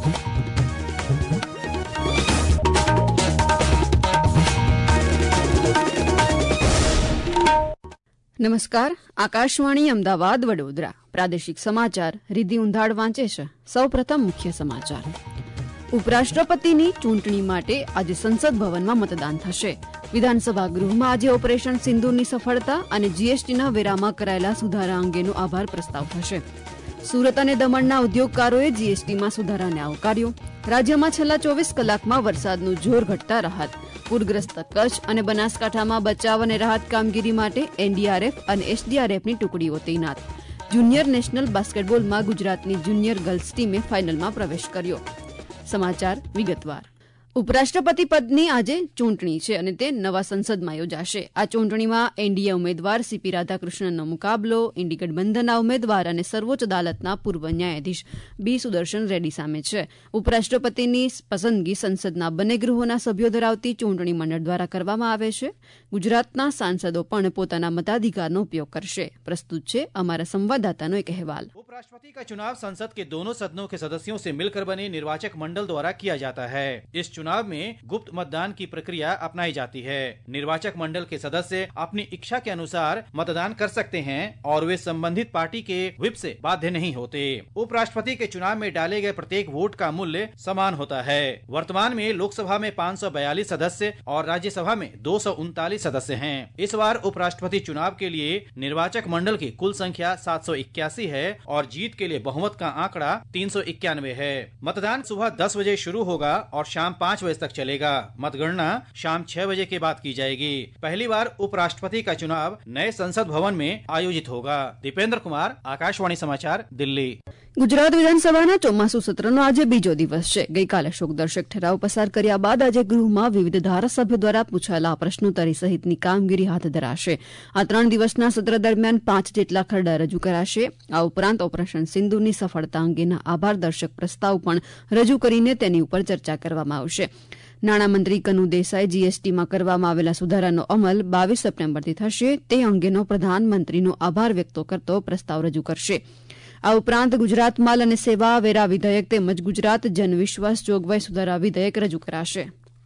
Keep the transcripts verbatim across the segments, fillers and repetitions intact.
નમસ્કાર, આકાશવાણી અમદાવાદ વડોદરા પ્રાદેશિક સમાચાર રીધી ઉંધાડ વાંચે છે. સૌપ્રથમ મુખ્ય સમાચાર. ઉપરાષ્ટ્રપતિની ચૂંટણી માટે આજે સંસદ ભવનમાં મતદાન થશે. વિધાનસભા ગૃહમાં આજે ઓપરેશન સિંદૂરની સફળતા અને જીએસટીના વેરામાં કરાયેલા સુધારા અંગેનો આભાર પ્રસ્તાવ થશે. સુરત અને દમણના ઉદ્યોગકારોએ જીએસટીમાં સુધારાને આવકાર્યો. રાજ્યમાં છેલ્લા ચોવીસ કલાકમાં વરસાદનું જોર ઘટતા રાહત. પૂરગ્રસ્ત કચ્છ અને બનાસકાંઠામાં બચાવ અને રાહત કામગીરી માટે એનડીઆરએફ અને એસડીઆરએફની ટુકડીઓ તૈનાત. જુનિયર નેશનલ બાસ્કેટબોલમાં ગુજરાતની જુનિયર ગર્લ્સ ટીમે ફાઇનલમાં પ્રવેશ કર્યો. સમાચાર વિગતવાર. ઉપરાષ્ટ્રપતિ પદની આજે ચૂંટણી છે અને તે નવા સંસદમાં યોજાશે. આ ચૂંટણીમાં એનડીએ ઉમેદવાર સીપી રાધાકૃષ્ણનનો મુકાબલો ઇન્ડી ગઠબંધનના ઉમેદવાર અને સર્વોચ્ચ અદાલતના પૂર્વ ન્યાયાધીશ બી સુદર્શન રેડ્ડી સામે છે. ઉપરાષ્ટ્રપતિની પસંદગી સંસદના બંને ગૃહોના સભ્યો ધરાવતી ચૂંટણી મંડળ દ્વારા કરવામાં આવે છે. ગુજરાતના સાંસદો પણ પોતાના મતાધિકારનો ઉપયોગ કરશે. પ્રસ્તુત છે અમારા સંવાદદાતાનો એક અહેવાલ. उपराष्ट्रपति का चुनाव संसद के दोनों सदनों के सदस्यों से मिलकर बने निर्वाचक मंडल द्वारा किया जाता है. इस चुनाव में गुप्त मतदान की प्रक्रिया अपनाई जाती है. निर्वाचक मंडल के सदस्य अपनी इच्छा के अनुसार मतदान कर सकते हैं और वे संबंधित पार्टी के व्हिप से बाध्य नहीं होते. उपराष्ट्रपति के चुनाव में डाले गए प्रत्येक वोट का मूल्य समान होता है. वर्तमान में लोकसभा में पाँच सौ बयालीस सदस्य और राज्यसभा में दो सौ उनतालीस सदस्य हैं. इस बार उपराष्ट्रपति चुनाव के लिए निर्वाचक मंडल की कुल संख्या सात सौ इक्यासी है और जीत के लिए बहुमत का आंकड़ा तीन सौ इक्यानवे है. मतदान सुबह दस बजे शुरू होगा और शाम पाँच बजे तक चलेगा. मतगणना शाम छह बजे के बाद की जाएगी. पहली बार उपराष्ट्रपति का चुनाव नए संसद भवन में आयोजित होगा. दीपेंद्र कुमार, आकाशवाणी समाचार, दिल्ही. ગુજરાત વિધાનસભાના ચોમાસુ સત્રનો આજે બીજો દિવસ છે. ગઈકાલે શોકદર્શક ઠરાવ પસાર કર્યા બાદ આજે ગૃહમાં વિવિધ ધારાસભ્યો દ્વારા પૂછાયેલા પ્રશ્નોત્તરી સહિતની કામગીરી હાથ ધરાશે. આ ત્રણ દિવસના સત્ર દરમિયાન પાંચ જેટલા ખરડા રજૂ કરાશે. આ ઉપરાંત ઓપરેશન સિંદૂરની સફળતા અંગેના આભારદર્શક પ્રસ્તાવ પણ રજૂ કરીને તેની ઉપર ચર્ચા કરવામાં આવશે. નાણામંત્રી કનુ દેસાઈ જીએસટીમાં કરવામાં આવેલા સુધારાનો અમલ બાવીસ સપ્ટેમ્બરથી થશે તે અંગેનો પ્રધાનમંત્રીનો આભાર વ્યક્ત કરતો પ્રસ્તાવ રજૂ કરશે. આ ઉપરાંત ગુજરાત માલ અને સેવા વેરા વિધેયક તેમજ ગુજરાત જનવિશ્વાસ જોગવાઈ સુધારા વિધેયક રજૂ કરાશે.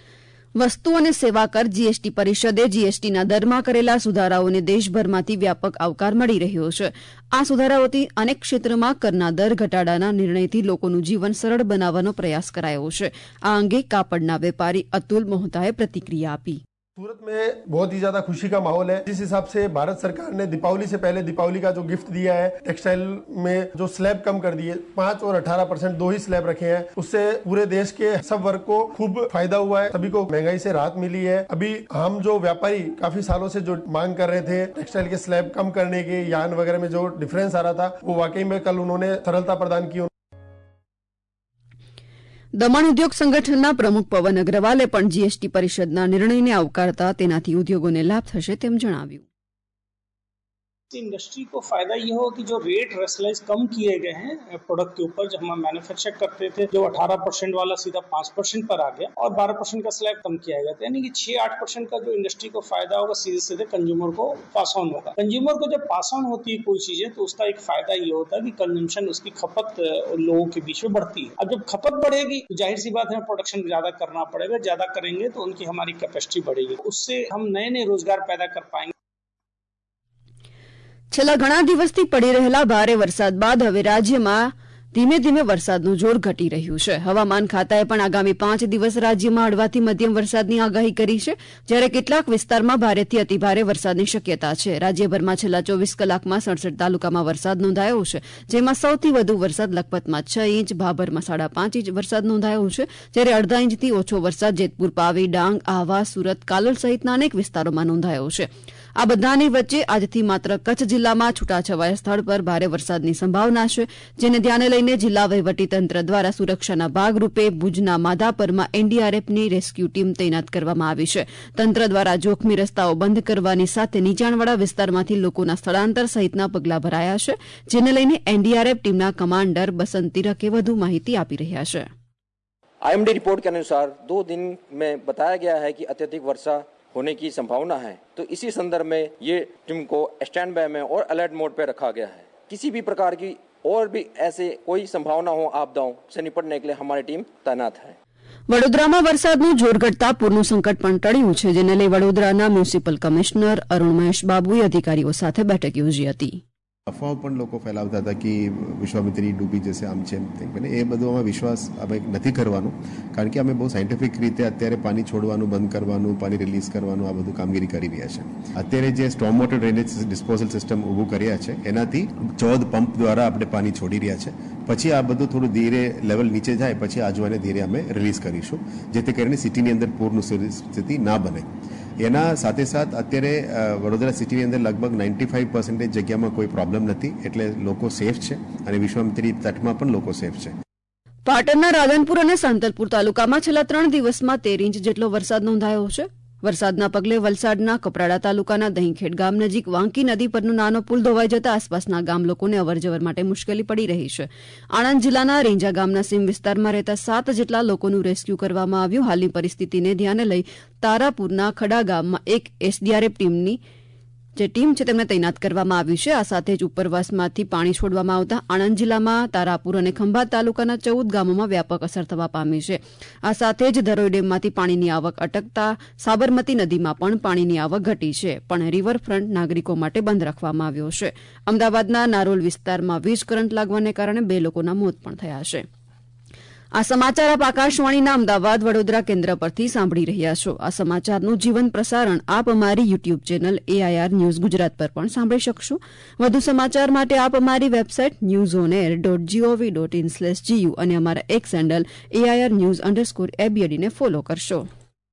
વસ્તુ અને સેવા કર જીએસટી પરિષદે જીએસટીના દરમાં કરેલા સુધારાઓને દેશભરમાંથી વ્યાપક આવકાર મળી રહ્યો છે. આ સુધારાઓથી અનેક ક્ષેત્રમાં કરના દર ઘટાડાના નિર્ણયથી લોકોનું જીવન સરળ બનાવવાનો પ્રયાસ કરાયો છે. આ અંગે કાપડના વેપારી અતુલ મોહતાએ પ્રતિક્રિયા આપી. सूरत में बहुत ही ज्यादा खुशी का माहौल है. जिस हिसाब से भारत सरकार ने दीपावली से पहले दीपावली का जो गिफ्ट दिया है, टेक्सटाइल में जो स्लैब कम कर दिए, पांच और अठारह परसेंट दो ही स्लैब रखे हैं, उससे पूरे देश के सब वर्ग को खूब फायदा हुआ है. सभी को महंगाई से राहत मिली है. अभी हम जो व्यापारी काफी सालों से जो मांग कर रहे थे टेक्सटाइल के स्लैब कम करने के, यान वगैरह में जो डिफरेंस आ रहा था, वो वाकई में कल उन्होंने सरलता प्रदान की. દમણ ઉદ્યોગ સંગઠનના પ્રમુખ પવન અગ્રવાલે પણ જીએસટી પરિષદના નિર્ણયને આવકારતા તેનાથી ઉદ્યોગોને લાભ થશે તેમ જણાવ્યું. इंडस्ट्री को फायदा ये हो कि जो रेट रेसलाइज कम किए गए हैं प्रोडक्ट के ऊपर, जब हम मैन्युफैक्चर करते थे जो अठारह परसेंट वाला सीधा पांच परसेंट पर आ गया और बारह परसेंट का स्लैब कम किया गया. यानी कि छह आठ परसेंट का जो इंडस्ट्री को फायदा होगा सीधे सीधे कंज्यूमर को पास ऑन होगा. कंज्यूमर को जब पास ऑन होती है कोई चीजें तो उसका एक फायदा ये होता है कि कंजम्पशन, उसकी खपत लोगों के बीच में बढ़ती है. अब जब खपत बढ़ेगी तो जाहिर सी बात है प्रोडक्शन ज्यादा करना पड़ेगा. ज्यादा करेंगे तो उनकी हमारी कैपेसिटी बढ़ेगी. उससे हम नए नए रोजगार पैदा कर पाएंगे. છેલ્લા ઘણા દિવસથી પડી રહેલા ભારે વરસાદ બાદ હવે રાજ્યમાં ધીમે ધીમે વરસાદનું જોર ઘટી રહ્યું છે. હવામાન ખાતાએ પણ આગામી પાંચ દિવસ રાજ્યમાં હળવાથી મધ્યમ વરસાદની આગાહી કરી છે, જ્યારે કેટલાક વિસ્તારમાં ભારેથી અતિભારે વરસાદની શક્યતા છે. રાજ્યભરમાં છેલ્લા ચોવીસ કલાકમાં સડસઠ તાલુકામાં વરસાદ નોંધાયો છે, જેમાં સૌથી વધુ વરસાદ લખપતમાં છ ઇંચ, ભાભરમાં સાડા પાંચ ઇંચ વરસાદ નોંધાયો છે, જ્યારે અડધા ઇંચથી ઓછો વરસાદ જેતપુર, પાવી, ડાંગ, આહવા, સુરત, કાલોલ સહિતના અનેક વિસ્તારોમાં નોંધાયો છે. આ બધાની વચ્ચે આજથી માત્ર કચ્છ જિલ્લામાં છૂટાછવાયા સ્થળ પર ભારે વરસાદની સંભાવના છે, જેને ધ્યાને લઈને જિલ્લા વહીવટીતંત્ર દ્વારા સુરક્ષાના ભાગરૂપે ભુજના માધાપરમાં એનડીઆરએફની રેસ્ક્યુ ટીમ તૈનાત કરવામાં આવી છે. તંત્ર દ્વારા જોખમી રસ્તાઓ બંધ કરવાની સાથે નીચાણવાળા વિસ્તારમાંથી લોકોના સ્થળાંતર સહિતના પગલાં ભરાયા છે, જેને લઈને એનડીઆરએફ ટીમના કમાન્ડર બસંત તિરકે વધુ માહિતી આપી રહ્યા છે. आईएमडी रिपोर्ट के अनुसार दो दिन में बताया गया है कि अत्यधिक वर्षा होने की संभावना है, तो इसी संदर्भ में ये टीम को स्टैंड बाय में और अलर्ट मोड पर रखा गया है. किसी भी प्रकार की और भी ऐसे कोई संभावना हो आपदाओं से निपटने के लिए हमारी टीम तैनात है। વડોદરામાં વરસાદનું જોર ઘટતા પૂરનું સંકટ પણ ટળ્યું છે, જેને લઈ વડોદરાના મ્યુનિસિપલ કમિશનર અરુણ મહેશ બાબુએ અધિકારીઓ સાથે બેઠક યોજી હતી. અફવાઓ પણ લોકો ફેલાવતા હતા કે વિશ્વામિત્રી ડૂબી જશે, આમ છે એમ. એ બધો અમે વિશ્વાસ અમે નથી કરવાનો, કારણ કે અમે બહુ સાયન્ટિફિક રીતે અત્યારે પાણી છોડવાનું બંધ કરવાનું, પાણી રિલીઝ કરવાનું આ બધું કામગીરી કરી રહ્યા છે. અત્યારે જે storm water drainage disposal system ઊભું કર્યા છે એનાથી ચૌદ પંપ દ્વારા આપણે પાણી છોડી રહ્યા છે. પછી આ બધું થોડું ધીરે લેવલ નીચે જાય પછી આજવાને ધીરે અમે રિલીઝ કરીશું, જેથી કરીને સિટીની અંદર પૂરનું સ્થિતિ ના બને. એના સાથે સાથ અત્યારે વડોદરા સિટીની અંદર લગભગ નાઇન્ટી ફાઈવ પર્સન્ટેજ જગ્યામાં કોઈ પ્રોબ્લેમ નથી, એટલે લોકો સેફ છે અને વિશ્વામિત્રી તટમાં પણ લોકો સેફ છે. પાટણના રાધનપુર અને સાંતલપુર તાલુકામાં છેલ્લા ત્રણ દિવસમાં તેર ઇંચ જેટલો વરસાદ નોંધાયો છે. વરસાદના પગલે વલસાડના કપરાડા તાલુકાના દહીંખેડ ગામ નજીક વાંકી નદી પરનો નાનો પુલ ધોવાઈ જતા આસપાસના ગામ લોકોને અવરજવર માટે મુશ્કેલી પડી રહી છે. આણંદ જિલ્લાના રેંજા ગામના સીમ વિસ્તારમાં રહેતા સાત જેટલા લોકોનું રેસ્ક્યુ કરવામાં આવ્યું. હાલની પરિસ્થિતિને ધ્યાને લઈ તારાપુરના ખડા ગામમાં એક એસડીઆરએફ ટીમની જે ટીમ છે તેમને તૈનાત કરવામાં આવી છે. આ સાથે જ ઉપરવાસમાંથી પાણી છોડવામાં આવતા આણંદ જિલ્લામાં તારાપુર અને ખંભાત તાલુકાના ચૌદ ગામોમાં વ્યાપક અસર થવા પામી છે. આ સાથે જ ધરોઈ ડેમમાંથી પાણીની આવક અટકતા સાબરમતી નદીમાં પણ પાણીની આવક ઘટી છે, પણ રિવરફ્રન્ટ નાગરિકો માટે બંધ રાખવામાં આવ્યો છે. અમદાવાદના નારોલ વિસ્તારમાં વીજ કરંટ લાગવાને કારણે બે લોકોના મોત પણ થયા છે. આ સમાચાર આપ આકાશવાણીના અમદાવાદ વડોદરા કેન્દ્ર પરથી સાંભળી રહ્યા છો. આ સમાચારનું જીવન પ્રસારણ આપ અમારી YouTube channel AIR news Gujarat પર પણ સાંભળી શકશો. વધુ સમાચાર માટે આપ અમારી website news on air dot GOV dot in slash GU અને અમારા X handle AIR news underscore એબીએડીને ફોલો કરશો.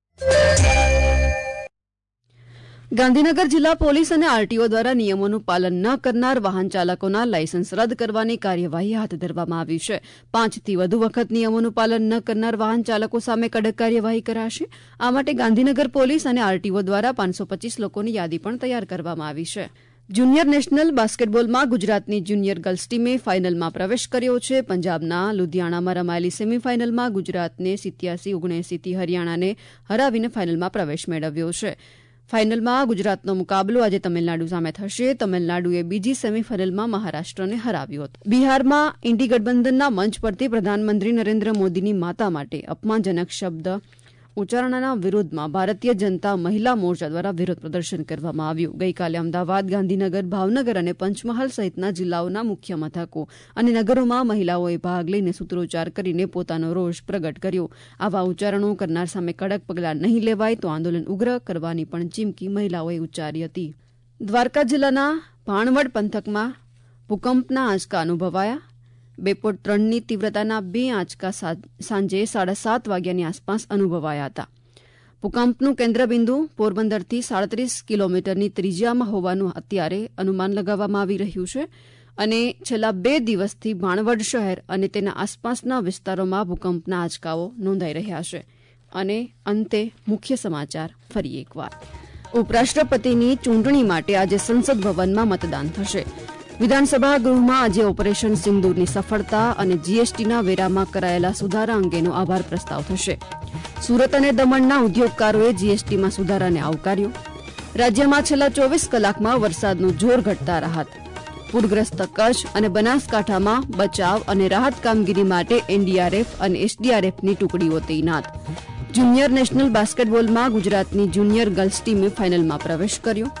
ગાંધીનગર જિલ્લા પોલીસ અને આરટીઓ દ્વારા નિયમોનું પાલન ન કરનાર વાહન ચાલકોના લાયસન્સ રદ કરવાની કાર્યવાહી હાથ ધરવામાં આવી છે. પાંચથી વધુ વખત નિયમોનું પાલન ન કરનાર વાહન ચાલકો સામે કડક કાર્યવાહી કરાશે. આ માટે ગાંધીનગર પોલીસ અને આરટીઓ દ્વારા પાંચસો પચીસ લોકોની યાદી પણ તૈયાર કરવામાં આવી છે. જુનિયર નેશનલ બાસ્કેટબોલમાં ગુજરાતની જુનિયર ગર્લ્સ ટીમે ફાઇનલમાં પ્રવેશ કર્યો છે. પંજાબના લુધિયાણામાં રમાયેલી સેમીફાઇનલમાં ગુજરાતને સિત્યાસી ઓગણએસીથી હરિયાણાને હરાવીને ફાઇનલમાં પ્રવેશ મેળવ્યો છે. ફાઇનલમાં ગુજરાતનો મુકાબલો આજે તમિલનાડુ સામે થશે. તમિલનાડુએ બીજી સેમીફાઇનલમાં મહારાષ્ટ્રને હરાવ્યો હતો. બિહારમાં ઇન્ડી ગઠબંધનના મંચ પરથી પ્રધાનમંત્રી નરેન્દ્ર મોદીની માતા માટે અપમાનજનક શબ્દ ઉચ્ચારણના વિરોધમાં ભારતીય જનતા મહિલા મોરચા દ્વારા વિરોધ પ્રદર્શન કરવામાં આવ્યું. ગઈકાલે અમદાવાદ, ગાંધીનગર, ભાવનગર અને પંચમહાલ સહિતના જિલ્લાઓના મુખ્ય મથકો અને નગરોમાં મહિલાઓએ ભાગ લઈને સૂત્રોચ્ચાર કરીને પોતાનો રોષ પ્રગટ કર્યો. આવા ઉચ્ચારણો કરનાર સામે કડક પગલાં નહીં લેવાય તો આંદોલન ઉગ્ર કરવાની પણ ચીમકી મહિલાઓએ ઉચ્ચારી હતી. દ્વારકા જિલ્લાના ભાણવડ પંથકમાં ભૂકંપના આંચકા અનુભવાયા. બે પોઈન્ટ ત્રણની તીવ્રતાના બે આંચકા સાંજે સાડા સાત વાગ્યાની આસપાસ અનુભવાયા હતા. ભૂકંપનું કેન્દ્રબિંદુ પોરબંદરથી સાડત્રીસ કિલોમીટરની ત્રિજ્યામાં હોવાનું અત્યારે અનુમાન લગાવવામાં આવી રહ્યું છે અને છેલ્લા બે દિવસથી ભાણવડ શહેર અને તેના આસપાસના વિસ્તારોમાં ભૂકંપના આંચકાઓ નોંધાઈ રહ્યા છે. અને અંતે મુખ્ય સમાચાર ફરી એકવાર. ઉપરાષ્ટ્રપતિની ચૂંટણી માટે આજે સંસદ ભવનમાં મતદાન થશે. વિધાનસભા ગૃહમાં આજે ઓપરેશન સિંદૂરની સફળતા અને જીએસટીના વેરામાં કરાયેલા સુધારા અંગેનો આભાર પ્રસ્તાવ થશે. સુરત અને દમણના ઉદ્યોગકારોએ જીએસટીમાં સુધારાને આવકાર્યો. રાજ્યમાં છેલ્લા ચોવીસ કલાકમાં વરસાદનું જોર ઘટતા રાહત. પૂરગ્રસ્ત કચ્છ અને બનાસકાંઠામાં બચાવ અને રાહત કામગીરી માટે એનડીઆરએફ અને એસડીઆરએફની ટુકડીઓ તૈનાત. જુનિયર નેશનલ બાસ્કેટબોલમાં ગુજરાતની જુનિયર ગર્લ્સ ટીમે ફાઇનલમાં પ્રવેશ કર્યો.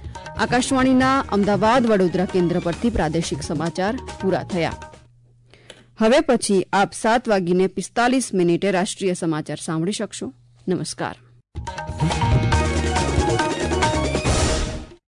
આકાશવાણીના અમદાવાદ વડોદરા કેન્દ્ર પરથી પ્રાદેશિક સમાચાર પૂરા થયા. હવે પછી આપ સાત વાગીને પિસ્તાલીસ મિનિટે રાષ્ટ્રીય સમાચાર સાંભળી શકશો. નમસ્કાર.